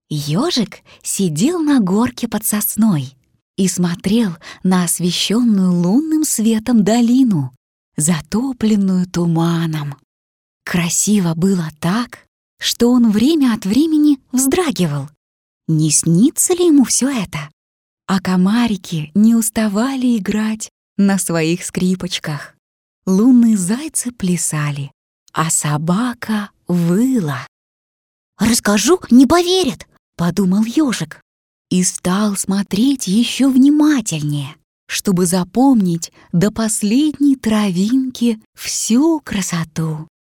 Ёжик сидел на горке под сосной и смотрел на освещенную лунным светом долину, затопленную туманом. Красиво было так, что он время от времени вздрагивал. Не снится ли ему все это? А комарики не уставали играть на своих скрипочках. Лунные зайцы плясали, а собака выла. «Расскажу, не поверят», — подумал ёжик и стал смотреть еще внимательнее, чтобы запомнить до последней травинки всю красоту.